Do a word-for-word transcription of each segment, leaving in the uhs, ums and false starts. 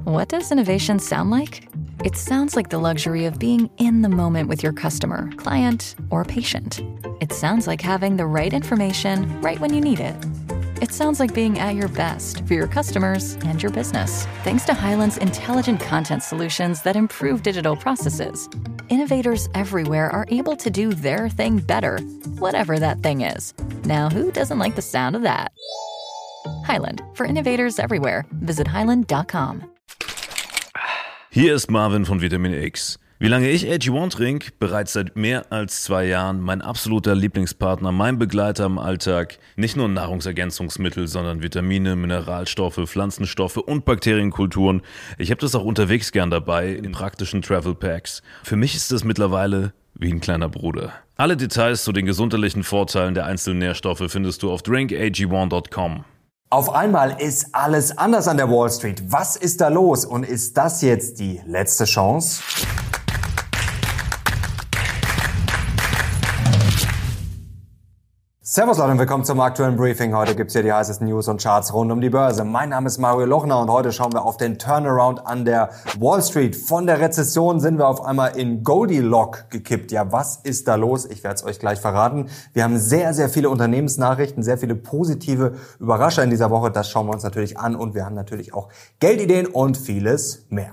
What does innovation sound like? It sounds like the luxury of being in the moment with your customer, client, or patient. It sounds like having the right information right when you need it. It sounds like being at your best for your customers and your business. Thanks to Hyland's intelligent content solutions that improve digital processes, innovators everywhere are able to do their thing better, whatever that thing is. Now, who doesn't like the sound of that? Hyland, for innovators everywhere. Visit hyland dot com. Hier ist Marvin von Vitamin X. Wie lange ich A G eins trinke? Bereits seit mehr als zwei Jahren. Mein absoluter Lieblingspartner, mein Begleiter im Alltag. Nicht nur Nahrungsergänzungsmittel, sondern Vitamine, Mineralstoffe, Pflanzenstoffe und Bakterienkulturen. Ich habe das auch unterwegs gern dabei, in praktischen Travel Packs. Für mich ist das mittlerweile wie ein kleiner Bruder. Alle Details zu den gesundheitlichen Vorteilen der einzelnen Nährstoffe findest du auf drink a g one dot com. Auf einmal ist alles anders an der Wall Street. Was ist da los? Und ist das jetzt die letzte Chance? Servus Leute und willkommen zum aktuellen Briefing. Heute gibt's hier die heißesten News und Charts rund um die Börse. Mein Name ist Mario Lochner und heute schauen wir auf den Turnaround an der Wall Street. Von der Rezession sind wir auf einmal in Goldilocks gekippt. Ja, was ist da los? Ich werde es euch gleich verraten. Wir haben sehr, sehr viele Unternehmensnachrichten, sehr viele positive Überrascher in dieser Woche. Das schauen wir uns natürlich an und wir haben natürlich auch Geldideen und vieles mehr.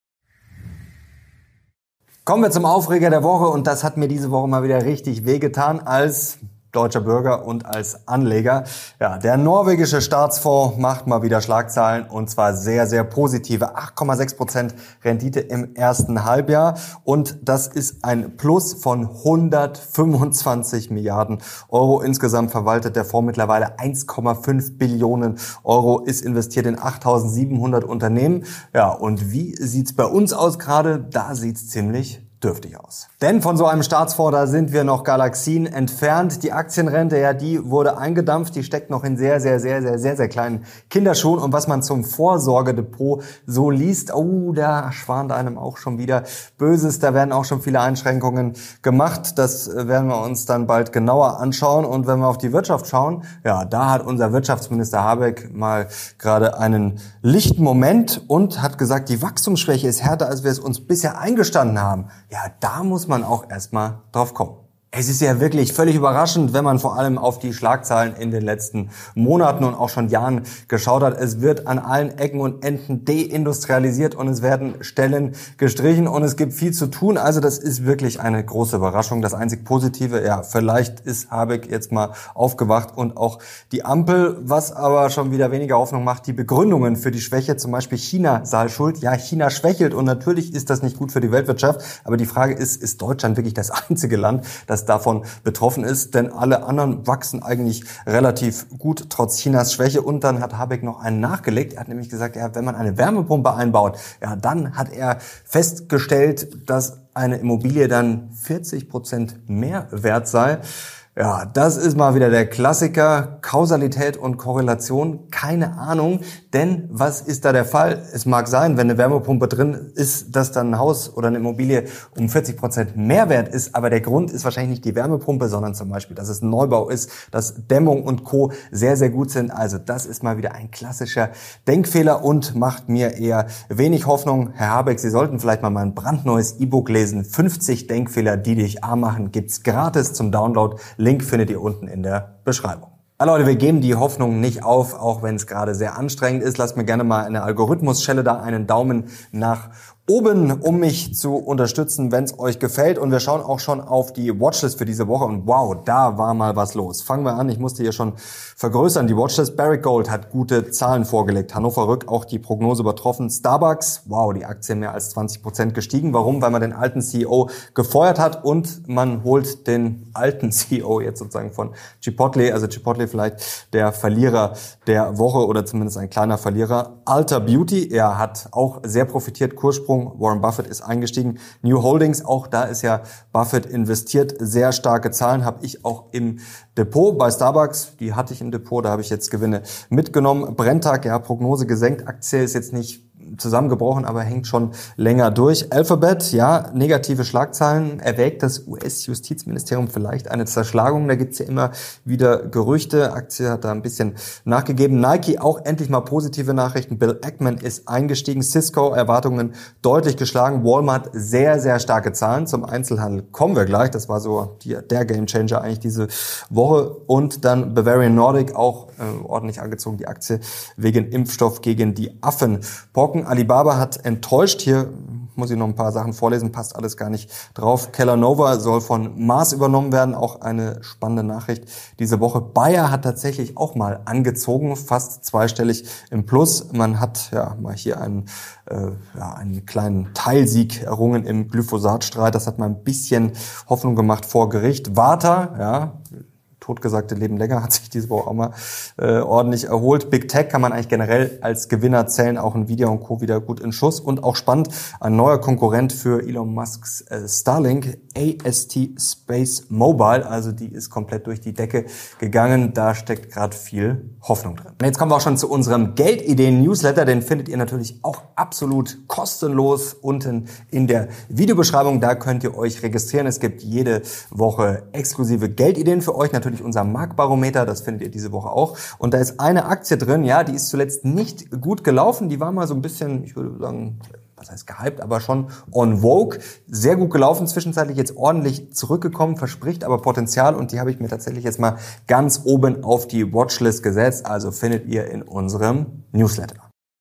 Kommen wir zum Aufreger der Woche und das hat mir diese Woche mal wieder richtig wehgetan als deutscher Bürger und als Anleger. Ja, der norwegische Staatsfonds macht mal wieder Schlagzeilen und zwar sehr, sehr positive acht Komma sechs Prozent Rendite im ersten Halbjahr und das ist ein Plus von hundertfünfundzwanzig Milliarden Euro. Insgesamt verwaltet der Fonds mittlerweile eins Komma fünf Billionen Euro, ist investiert in achttausendsiebenhundert Unternehmen. Ja, und wie sieht's bei uns aus gerade? Da sieht's ziemlich dürftig aus. Denn von so einem Staatsfonds, da sind wir noch Galaxien entfernt. Die Aktienrente, ja, die wurde eingedampft. Die steckt noch in sehr, sehr, sehr, sehr, sehr, sehr kleinen Kinderschuhen. Und was man zum Vorsorgedepot so liest, oh, da schwant einem auch schon wieder Böses. Da werden auch schon viele Einschränkungen gemacht. Das werden wir uns dann bald genauer anschauen. Und wenn wir auf die Wirtschaft schauen, ja, da hat unser Wirtschaftsminister Habeck mal gerade einen lichten Moment und hat gesagt, die Wachstumsschwäche ist härter, als wir es uns bisher eingestanden haben. Ja, da muss man auch erstmal drauf kommen. Es ist ja wirklich völlig überraschend, wenn man vor allem auf die Schlagzeilen in den letzten Monaten und auch schon Jahren geschaut hat. Es wird an allen Ecken und Enden deindustrialisiert und es werden Stellen gestrichen und es gibt viel zu tun. Also das ist wirklich eine große Überraschung. Das einzig Positive, ja, vielleicht ist Habeck jetzt mal aufgewacht und auch die Ampel, was aber schon wieder weniger Hoffnung macht, die Begründungen für die Schwäche, zum Beispiel China sei schuld. Ja, China schwächelt und natürlich ist das nicht gut für die Weltwirtschaft. Aber die Frage ist, ist Deutschland wirklich das einzige Land, das davon betroffen ist, denn alle anderen wachsen eigentlich relativ gut trotz Chinas Schwäche. Und dann hat Habeck noch einen nachgelegt. Er hat nämlich gesagt, ja, wenn man eine Wärmepumpe einbaut, ja, dann hat er festgestellt, dass eine Immobilie dann vierzig Prozent mehr wert sei. Ja, das ist mal wieder der Klassiker. Kausalität und Korrelation, keine Ahnung. Denn was ist da der Fall? Es mag sein, wenn eine Wärmepumpe drin ist, dass dann ein Haus oder eine Immobilie um vierzig Prozent mehr wert ist. Aber der Grund ist wahrscheinlich nicht die Wärmepumpe, sondern zum Beispiel, dass es ein Neubau ist, dass Dämmung und Co. sehr, sehr gut sind. Also das ist mal wieder ein klassischer Denkfehler und macht mir eher wenig Hoffnung. Herr Habeck, Sie sollten vielleicht mal mein brandneues E-Book lesen. fünfzig Denkfehler, die dich arm machen, gibt's gratis zum Download. Link findet ihr unten in der Beschreibung. Ja, Leute, wir geben die Hoffnung nicht auf, auch wenn es gerade sehr anstrengend ist. Lasst mir gerne mal eine Algorithmusschelle da, einen Daumen nach oben, um mich zu unterstützen, wenn es euch gefällt. Und wir schauen auch schon auf die Watchlist für diese Woche. Und wow, da war mal was los. Fangen wir an. Ich musste hier schon vergrößern. Die Watchlist Barrick Gold hat gute Zahlen vorgelegt. Hannover Rück auch die Prognose übertroffen. Starbucks, wow, die Aktie mehr als zwanzig Prozent gestiegen. Warum? Weil man den alten C E O gefeuert hat und man holt den alten C E O jetzt sozusagen von Chipotle. Also Chipotle vielleicht der Verlierer der Woche oder zumindest ein kleiner Verlierer. Ulta Beauty, er hat auch sehr profitiert. Kurssprung. Warren Buffett ist eingestiegen. New Holdings, auch da ist ja Buffett investiert. Sehr starke Zahlen habe ich auch im Depot bei Starbucks. Die hatte ich im Depot, da habe ich jetzt Gewinne mitgenommen. Brenntag, ja, Prognose gesenkt. Aktie ist jetzt nicht zusammengebrochen, aber hängt schon länger durch. Alphabet, ja, negative Schlagzeilen. Erwägt das U S-Justizministerium vielleicht eine Zerschlagung? Da gibt's ja immer wieder Gerüchte. Aktie hat da ein bisschen nachgegeben. Nike auch endlich mal positive Nachrichten. Bill Ackman ist eingestiegen. Cisco Erwartungen deutlich geschlagen. Walmart sehr, sehr starke Zahlen. Zum Einzelhandel kommen wir gleich. Das war so die, der Gamechanger eigentlich diese Woche. Und dann Bavarian Nordic auch äh, ordentlich angezogen, die Aktie wegen Impfstoff gegen die Affenpocken. Alibaba hat enttäuscht. Hier muss ich noch ein paar Sachen vorlesen, passt alles gar nicht drauf. Kellanova soll von Mars übernommen werden, auch eine spannende Nachricht diese Woche. Bayer hat tatsächlich auch mal angezogen, fast zweistellig im Plus. Man hat ja mal hier einen, äh, ja, einen kleinen Teilsieg errungen im Glyphosatstreit. Das hat mal ein bisschen Hoffnung gemacht vor Gericht. Varta, ja, totgesagte Leben länger, hat sich diese Woche auch mal äh, ordentlich erholt. Big Tech kann man eigentlich generell als Gewinner zählen, auch Nvidia und Co. wieder gut in Schuss. Und auch spannend, ein neuer Konkurrent für Elon Musks äh, Starlink, A S T Space Mobile, also die ist komplett durch die Decke gegangen. Da steckt gerade viel Hoffnung drin. Und jetzt kommen wir auch schon zu unserem Geldideen-Newsletter. Den findet ihr natürlich auch absolut kostenlos unten in der Videobeschreibung. Da könnt ihr euch registrieren. Es gibt jede Woche exklusive Geldideen für euch. Natürlich unser Marktbarometer, das findet ihr diese Woche auch. Und da ist eine Aktie drin, ja, die ist zuletzt nicht gut gelaufen. Die war mal so ein bisschen, ich würde sagen, was heißt gehypt, aber schon on vogue. Sehr gut gelaufen, zwischenzeitlich jetzt ordentlich zurückgekommen, verspricht aber Potenzial. Und die habe ich mir tatsächlich jetzt mal ganz oben auf die Watchlist gesetzt. Also findet ihr in unserem Newsletter.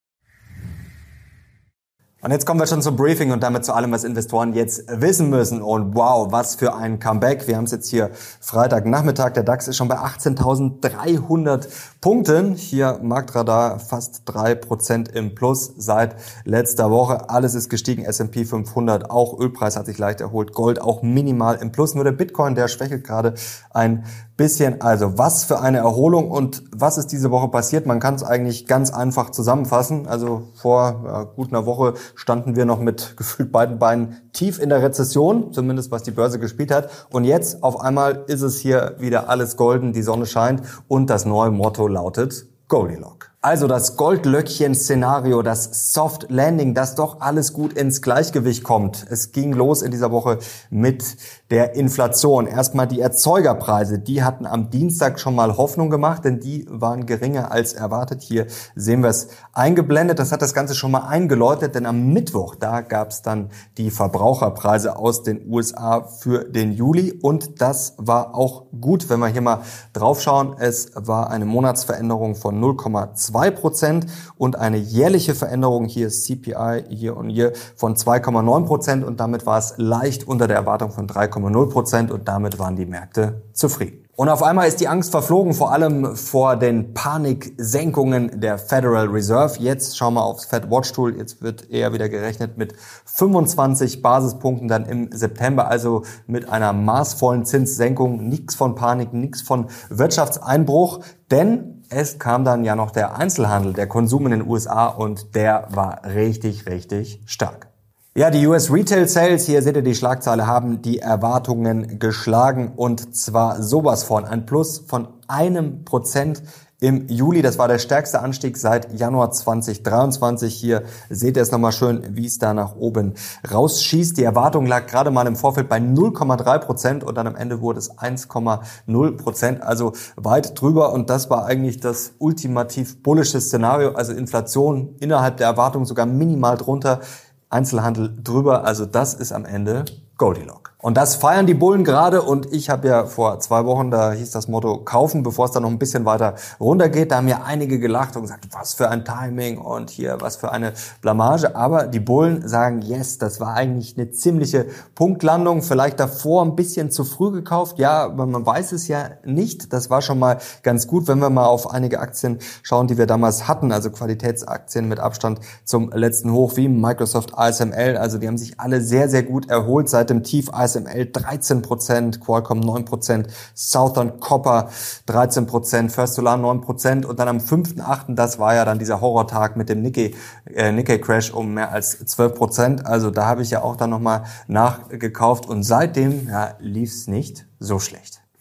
Und jetzt kommen wir schon zum Briefing und damit zu allem, was Investoren jetzt wissen müssen. Und wow, was für ein Comeback. Wir haben es jetzt hier Freitagnachmittag. Der DAX ist schon bei achtzehntausenddreihundert Punkten. Hier Marktradar fast drei Prozent im Plus seit letzter Woche. Alles ist gestiegen. S und P fünfhundert auch. Ölpreis hat sich leicht erholt. Gold auch minimal im Plus. Nur der Bitcoin, der schwächelt gerade ein bisschen. Also was für eine Erholung und was ist diese Woche passiert? Man kann es eigentlich ganz einfach zusammenfassen. Also vor ja, gut einer Woche standen wir noch mit gefühlt beiden Beinen tief in der Rezession, zumindest was die Börse gespielt hat. Und jetzt auf einmal ist es hier wieder alles golden, die Sonne scheint und das neue Motto lautet Goldilocks. Also das Goldlöckchen-Szenario, das Soft Landing, dass doch alles gut ins Gleichgewicht kommt. Es ging los in dieser Woche mit der Inflation. Erstmal die Erzeugerpreise, die hatten am Dienstag schon mal Hoffnung gemacht, denn die waren geringer als erwartet. Hier sehen wir es eingeblendet. Das hat das Ganze schon mal eingeläutet, denn am Mittwoch, da gab es dann die Verbraucherpreise aus den U S A für den Juli. Und das war auch gut, wenn wir hier mal draufschauen. Es war eine Monatsveränderung von null Komma zwei Prozent und eine jährliche Veränderung, hier ist C P I year on year, von zwei Komma neun Prozent und damit war es leicht unter der Erwartung von drei Komma null Prozent und damit waren die Märkte zufrieden. Und auf einmal ist die Angst verflogen, vor allem vor den Paniksenkungen der Federal Reserve. Jetzt schauen wir aufs Fed Watch Tool. Jetzt wird eher wieder gerechnet mit fünfundzwanzig Basispunkten dann im September, also mit einer maßvollen Zinssenkung. Nichts von Panik, nichts von Wirtschaftseinbruch, denn es kam dann ja noch der Einzelhandel, der Konsum in den U S A und der war richtig, richtig stark. Ja, die U S Retail Sales, hier seht ihr die Schlagzeile, haben die Erwartungen geschlagen und zwar sowas von. Ein Plus von einem Prozent im Juli. Das war der stärkste Anstieg seit Januar zweitausenddreiundzwanzig. Hier seht ihr es nochmal schön, wie es da nach oben rausschießt. Die Erwartung lag gerade mal im Vorfeld bei null Komma drei Prozent und dann am Ende wurde es eins Komma null Prozent, also weit drüber. Und das war eigentlich das ultimativ bullische Szenario, also Inflation innerhalb der Erwartung sogar minimal drunter, Einzelhandel drüber. Also das ist am Ende Goldilocks. Und das feiern die Bullen gerade und ich habe ja vor zwei Wochen, da hieß das Motto kaufen, bevor es dann noch ein bisschen weiter runtergeht. Da haben ja einige gelacht und gesagt, was für ein Timing und hier was für eine Blamage. Aber die Bullen sagen, yes, das war eigentlich eine ziemliche Punktlandung. Vielleicht davor ein bisschen zu früh gekauft. Ja, aber man weiß es ja nicht. Das war schon mal ganz gut, wenn wir mal auf einige Aktien schauen, die wir damals hatten. Also Qualitätsaktien mit Abstand zum letzten Hoch wie Microsoft, A S M L. Also die haben sich alle sehr, sehr gut erholt seit dem Tief. A S M L dreizehn Prozent, Qualcomm neun Prozent, Southern Copper dreizehn Prozent, First Solar neun Prozent und dann am fünften achten das war ja dann dieser Horrortag mit dem Nikkei, äh, Nikkei Crash um mehr als zwölf Prozent. Also da habe ich ja auch dann nochmal nachgekauft und seitdem ja, lief es nicht so schlecht.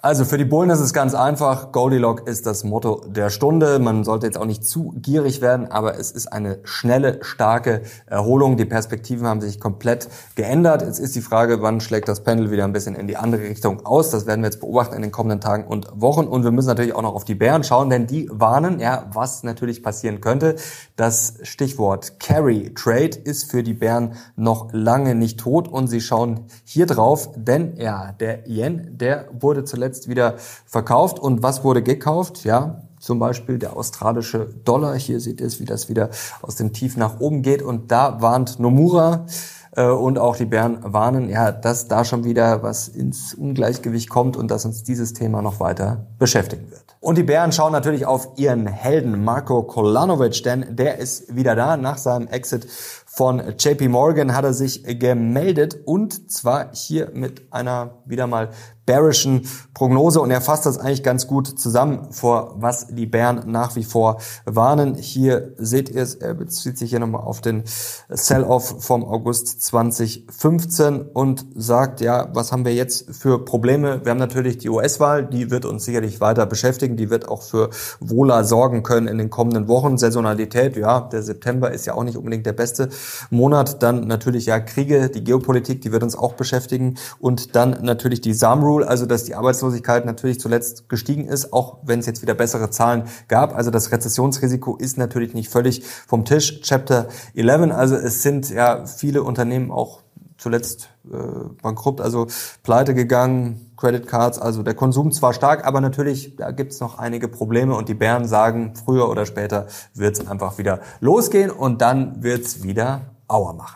Also für die Bullen ist es ganz einfach. Goldilocks ist das Motto der Stunde. Man sollte jetzt auch nicht zu gierig werden, aber es ist eine schnelle, starke Erholung. Die Perspektiven haben sich komplett geändert. Jetzt ist die Frage, wann schlägt das Pendel wieder ein bisschen in die andere Richtung aus? Das werden wir jetzt beobachten in den kommenden Tagen und Wochen. Und wir müssen natürlich auch noch auf die Bären schauen, denn die warnen, ja, was natürlich passieren könnte. Das Stichwort Carry Trade ist für die Bären noch lange nicht tot und sie schauen hier drauf, denn ja, der Yen, der wurde zuletzt wieder verkauft. Und was wurde gekauft? Ja, zum Beispiel der australische Dollar. Hier seht ihr es, wie das wieder aus dem Tief nach oben geht. Und da warnt Nomura äh, und auch die Bären warnen, ja, dass da schon wieder was ins Ungleichgewicht kommt und dass uns dieses Thema noch weiter beschäftigen wird. Und die Bären schauen natürlich auf ihren Helden Marko Kolanovic, denn der ist wieder da. Nach seinem Exit von J P Morgan hat er sich gemeldet und zwar hier mit einer wieder mal bearischen Prognose und er fasst das eigentlich ganz gut zusammen, vor was die Bären nach wie vor warnen. Hier seht ihr es, er bezieht sich hier nochmal auf den Sell-Off vom August zwanzig fünfzehn und sagt, ja, was haben wir jetzt für Probleme? Wir haben natürlich die U S-Wahl, die wird uns sicherlich weiter beschäftigen, die wird auch für Wohler sorgen können in den kommenden Wochen. Saisonalität, ja, der September ist ja auch nicht unbedingt der beste Monat. Dann natürlich ja Kriege, die Geopolitik, die wird uns auch beschäftigen und dann natürlich die S A M-Rule, also dass die Arbeitslosigkeit natürlich zuletzt gestiegen ist, auch wenn es jetzt wieder bessere Zahlen gab. Also das Rezessionsrisiko ist natürlich nicht völlig vom Tisch. Chapter elf, also es sind ja viele Unternehmen auch zuletzt äh, bankrupt, also pleite gegangen, Credit Cards, also der Konsum zwar stark, aber natürlich, da gibt's noch einige Probleme und die Bären sagen, früher oder später wird's einfach wieder losgehen und dann wird's wieder Aua machen.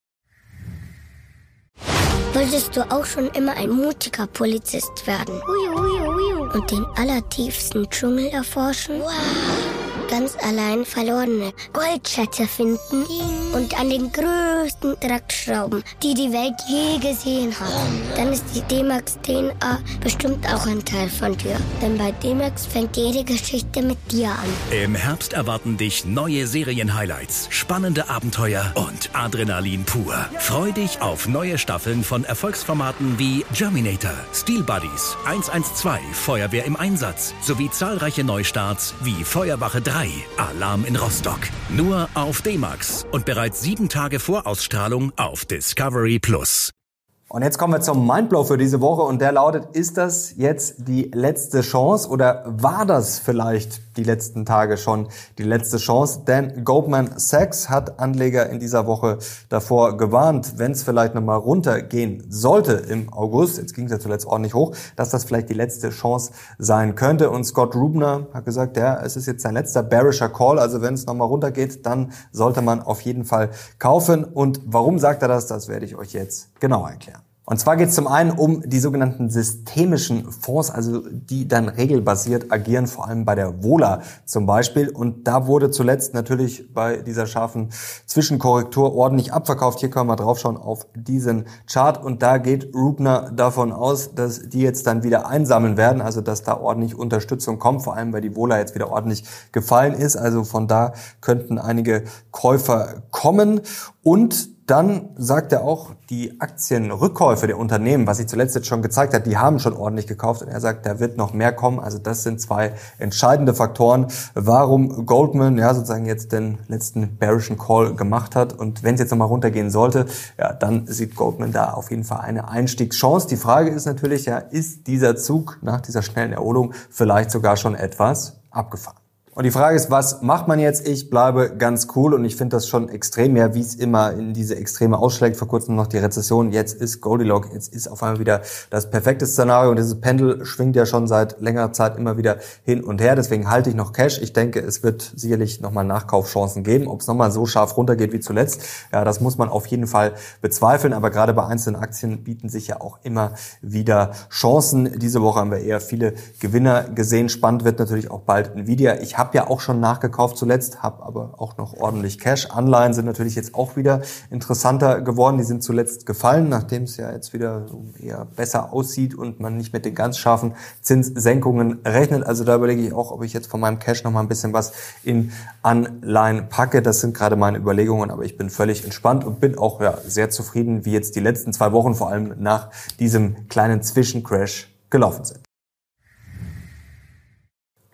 Wolltest du auch schon immer ein mutiger Polizist werden? Uiu, uiu, uiu. Und den allertiefsten Dschungel erforschen? Wow. Ganz allein verlorene Goldschätze finden und an den größten Draht schrauben, die die Welt je gesehen hat. Dann ist die D-Max D N A bestimmt auch ein Teil von dir. Denn bei D-Max fängt jede Geschichte mit dir an. Im Herbst erwarten dich neue Serien-Highlights, spannende Abenteuer und Adrenalin pur. Freu dich auf neue Staffeln von Erfolgsformaten wie Germinator, Steel Buddies, eins eins zwei, Feuerwehr im Einsatz sowie zahlreiche Neustarts wie Feuerwache drei, Alarm in Rostock. Nur auf D-Max und bereits sieben Tage vor Ausstrahlung auf Discovery Plus. Und jetzt kommen wir zum Mindblow für diese Woche und der lautet, ist das jetzt die letzte Chance oder war das vielleicht die letzten Tage schon die letzte Chance? Denn Goldman Sachs hat Anleger in dieser Woche davor gewarnt, wenn es vielleicht nochmal runtergehen sollte im August, jetzt ging es ja zuletzt ordentlich hoch, dass das vielleicht die letzte Chance sein könnte. Und Scott Rubner hat gesagt, ja, es ist jetzt sein letzter bearischer Call, also wenn es nochmal runtergeht, dann sollte man auf jeden Fall kaufen. Und warum sagt er das? Das werde ich euch jetzt genauer erklären. Und zwar geht es zum einen um die sogenannten systemischen Fonds, also die dann regelbasiert agieren, vor allem bei der Vola zum Beispiel. Und da wurde zuletzt natürlich bei dieser scharfen Zwischenkorrektur ordentlich abverkauft. Hier können wir drauf schauen auf diesen Chart. Und da geht Rubner davon aus, dass die jetzt dann wieder einsammeln werden, also dass da ordentlich Unterstützung kommt, vor allem weil die Vola jetzt wieder ordentlich gefallen ist. Also von da könnten einige Käufer kommen. Und dann sagt er auch, die Aktienrückkäufe der Unternehmen, was sich zuletzt jetzt schon gezeigt hat, die haben schon ordentlich gekauft. Und er sagt, da wird noch mehr kommen. Also das sind zwei entscheidende Faktoren, warum Goldman ja sozusagen jetzt den letzten bearischen Call gemacht hat. Und wenn es jetzt nochmal runtergehen sollte, ja, dann sieht Goldman da auf jeden Fall eine Einstiegschance. Die Frage ist natürlich, ja, ist dieser Zug nach dieser schnellen Erholung vielleicht sogar schon etwas abgefahren? Und die Frage ist, was macht man jetzt? Ich bleibe ganz cool und ich finde das schon extrem, ja, wie es immer in diese Extreme ausschlägt. Vor kurzem noch die Rezession, jetzt ist Goldilocks, jetzt ist auf einmal wieder das perfekte Szenario und dieses Pendel schwingt ja schon seit längerer Zeit immer wieder hin und her. Deswegen halte ich noch Cash. Ich denke, es wird sicherlich nochmal Nachkaufchancen geben. Ob es nochmal so scharf runtergeht wie zuletzt, ja, das muss man auf jeden Fall bezweifeln. Aber gerade bei einzelnen Aktien bieten sich ja auch immer wieder Chancen. Diese Woche haben wir eher viele Gewinner gesehen. Spannend wird natürlich auch bald Nvidia. Ich habe ja auch schon nachgekauft zuletzt, habe aber auch noch ordentlich Cash. Anleihen sind natürlich jetzt auch wieder interessanter geworden. Die sind zuletzt gefallen, nachdem es ja jetzt wieder so eher besser aussieht und man nicht mit den ganz scharfen Zinssenkungen rechnet. Also da überlege ich auch, ob ich jetzt von meinem Cash noch mal ein bisschen was in Anleihen packe. Das sind gerade meine Überlegungen, aber ich bin völlig entspannt und bin auch ja sehr zufrieden, wie jetzt die letzten zwei Wochen vor allem nach diesem kleinen Zwischencrash gelaufen sind.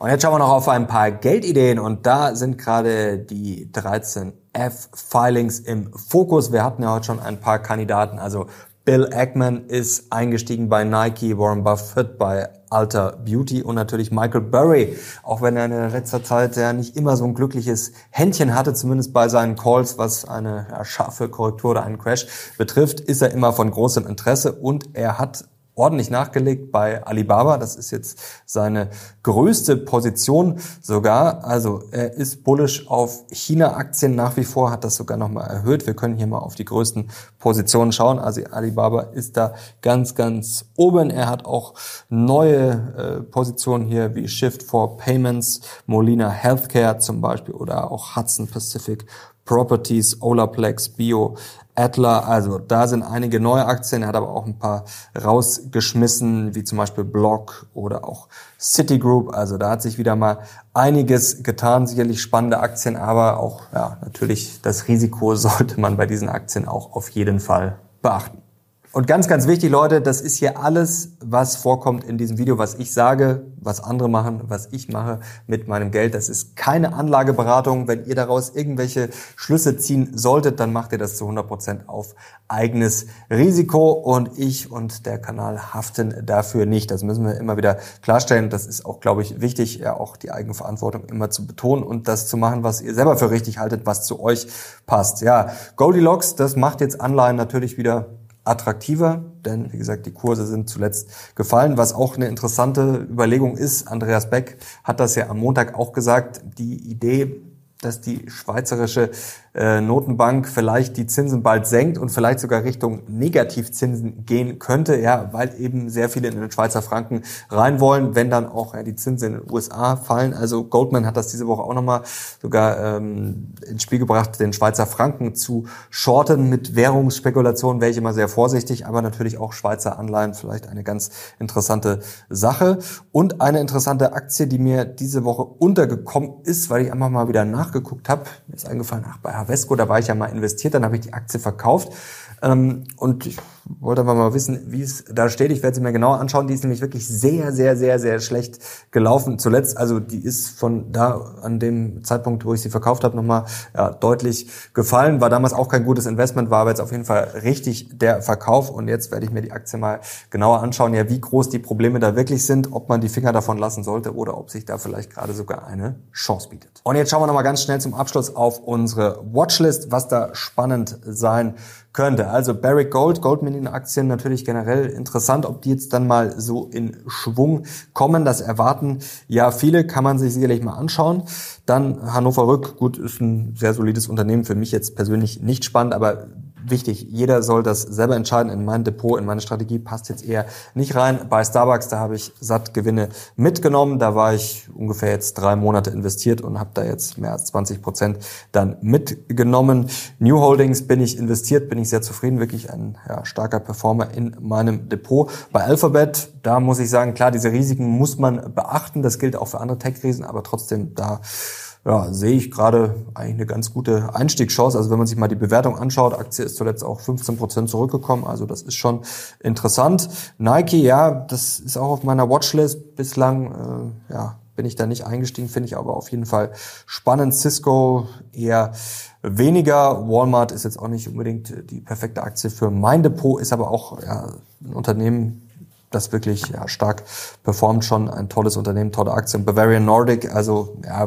Und jetzt schauen wir noch auf ein paar Geldideen und da sind gerade die dreizehn F-Filings im Fokus. Wir hatten ja heute schon ein paar Kandidaten, also Bill Ackman ist eingestiegen bei Nike, Warren Buffett bei Ulta Beauty und natürlich Michael Burry, auch wenn er in letzter Zeit ja nicht immer so ein glückliches Händchen hatte, zumindest bei seinen Calls, was eine ja, scharfe Korrektur oder einen Crash betrifft, ist er immer von großem Interesse und er hat ordentlich nachgelegt bei Alibaba. Das ist jetzt seine größte Position sogar. Also er ist bullish auf China-Aktien nach wie vor, hat das sogar nochmal erhöht. Wir können hier mal auf die größten Positionen schauen. Also Alibaba ist da ganz, ganz oben. Er hat auch neue äh, Positionen hier wie Shift for Payments, Molina Healthcare zum Beispiel oder auch Hudson Pacific Properties, Olaplex, Bio, Adler, also da sind einige neue Aktien, er hat aber auch ein paar rausgeschmissen, wie zum Beispiel Block oder auch Citigroup, also da hat sich wieder mal einiges getan, sicherlich spannende Aktien, aber auch ja natürlich das Risiko sollte man bei diesen Aktien auch auf jeden Fall beachten. Und ganz, ganz wichtig, Leute, das ist hier alles, was vorkommt in diesem Video, was ich sage, was andere machen, was ich mache mit meinem Geld. Das ist keine Anlageberatung. Wenn ihr daraus irgendwelche Schlüsse ziehen solltet, dann macht ihr das zu hundert Prozent auf eigenes Risiko. Und ich und der Kanal haften dafür nicht. Das müssen wir immer wieder klarstellen. Das ist auch, glaube ich, wichtig, ja auch die Eigenverantwortung immer zu betonen und das zu machen, was ihr selber für richtig haltet, was zu euch passt. Ja, Goldilocks, das macht jetzt Anleihen natürlich wieder attraktiver, denn wie gesagt, die Kurse sind zuletzt gefallen. Was auch eine interessante Überlegung ist, Andreas Beck hat das ja am Montag auch gesagt, die Idee, dass die schweizerische äh, Notenbank vielleicht die Zinsen bald senkt und vielleicht sogar Richtung Negativzinsen gehen könnte, ja, weil eben sehr viele in den Schweizer Franken rein wollen, wenn dann auch ja, die Zinsen in den U S A fallen. Also Goldman hat das diese Woche auch nochmal sogar ähm, ins Spiel gebracht, den Schweizer Franken zu shorten. Mit Währungsspekulationen wäre ich immer sehr vorsichtig, aber natürlich auch Schweizer Anleihen vielleicht eine ganz interessante Sache. Und eine interessante Aktie, die mir diese Woche untergekommen ist, weil ich einfach mal wieder nachgeguckt habe, mir ist eingefallen, ach, bei Havesco, da war ich ja mal investiert, dann habe ich die Aktie verkauft ähm, und ich wollte einfach mal wissen, wie es da steht. Ich werde sie mir genauer anschauen. Die ist nämlich wirklich sehr, sehr, sehr, sehr schlecht gelaufen zuletzt. Also die ist von da an dem Zeitpunkt, wo ich sie verkauft habe, nochmal ja, deutlich gefallen. War damals auch kein gutes Investment, war aber jetzt auf jeden Fall richtig der Verkauf. Und jetzt werde ich mir die Aktie mal genauer anschauen, ja, wie groß die Probleme da wirklich sind, ob man die Finger davon lassen sollte oder ob sich da vielleicht gerade sogar eine Chance bietet. Und jetzt schauen wir nochmal ganz schnell zum Abschluss auf unsere Watchlist, was da spannend sein könnte. Also Barrick Gold, Goldminen-Aktien natürlich generell interessant, ob die jetzt dann mal so in Schwung kommen. Das erwarten ja viele, kann man sich sicherlich mal anschauen. Dann Hannover Rück, gut, ist ein sehr solides Unternehmen, für mich jetzt persönlich nicht spannend, aber wichtig, jeder soll das selber entscheiden. In mein Depot, in meine Strategie passt jetzt eher nicht rein. Bei Starbucks, da habe ich satt Gewinne mitgenommen. Da war ich ungefähr jetzt drei Monate investiert und habe da jetzt mehr als zwanzig Prozent dann mitgenommen. New Holdings bin ich investiert, bin ich sehr zufrieden. Wirklich ein ja, starker Performer in meinem Depot. Bei Alphabet, da muss ich sagen, klar, diese Risiken muss man beachten. Das gilt auch für andere Tech-Riesen, aber trotzdem da ja, sehe ich gerade eigentlich eine ganz gute Einstiegschance. Also wenn man sich mal die Bewertung anschaut, Aktie ist zuletzt auch fünfzehn Prozent zurückgekommen. Also das ist schon interessant. Nike, ja, das ist auch auf meiner Watchlist. Bislang äh, ja, bin ich da nicht eingestiegen, finde ich aber auf jeden Fall spannend. Cisco eher weniger. Walmart ist jetzt auch nicht unbedingt die perfekte Aktie für mein Depot, ist aber auch ja, ein Unternehmen, das wirklich ja, stark performt, schon ein tolles Unternehmen, tolle Aktien. Bavarian Nordic, also ja,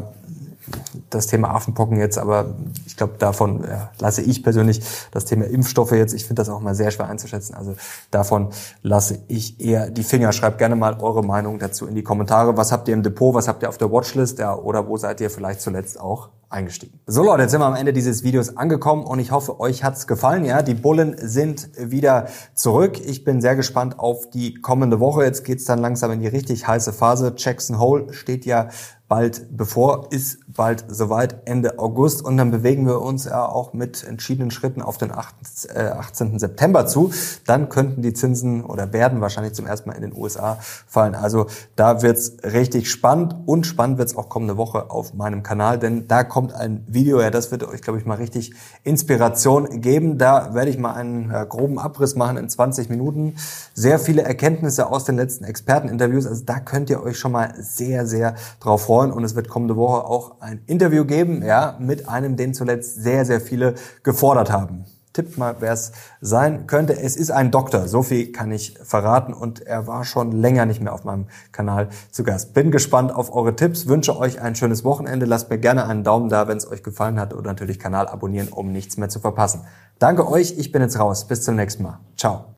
das Thema Affenpocken jetzt, aber ich glaube, davon ja, lasse ich persönlich das Thema Impfstoffe jetzt, ich finde das auch mal sehr schwer einzuschätzen, also davon lasse ich eher die Finger. Schreibt gerne mal eure Meinung dazu in die Kommentare. Was habt ihr im Depot, was habt ihr auf der Watchlist, ja, oder wo seid ihr vielleicht zuletzt auch eingestiegen? So Leute, jetzt sind wir am Ende dieses Videos angekommen und ich hoffe, euch hat's gefallen. Ja, die Bullen sind wieder zurück. Ich bin sehr gespannt auf die kommende Woche. Jetzt geht's dann langsam in die richtig heiße Phase. Jackson Hole steht ja bald bevor, ist bald soweit, Ende August. Und dann bewegen wir uns ja auch mit entschiedenen Schritten auf den achtzehnten September zu. Dann könnten die Zinsen oder werden wahrscheinlich zum ersten Mal in den U S A fallen. Also da wird's richtig spannend und spannend wird's auch kommende Woche auf meinem Kanal, denn da kommt ein Video, ja, das wird euch, glaube ich, mal richtig Inspiration geben. Da werde ich mal einen ja, groben Abriss machen in zwanzig Minuten. Sehr viele Erkenntnisse aus den letzten Experteninterviews. Also da könnt ihr euch schon mal sehr, sehr drauf freuen. Und es wird kommende Woche auch ein Interview geben, ja, mit einem, den zuletzt sehr, sehr viele gefordert haben. Tippt mal, wer es sein könnte. Es ist ein Doktor, so viel kann ich verraten. Und er war schon länger nicht mehr auf meinem Kanal zu Gast. Bin gespannt auf eure Tipps, wünsche euch ein schönes Wochenende. Lasst mir gerne einen Daumen da, wenn es euch gefallen hat. Oder natürlich Kanal abonnieren, um nichts mehr zu verpassen. Danke euch, ich bin jetzt raus. Bis zum nächsten Mal. Ciao.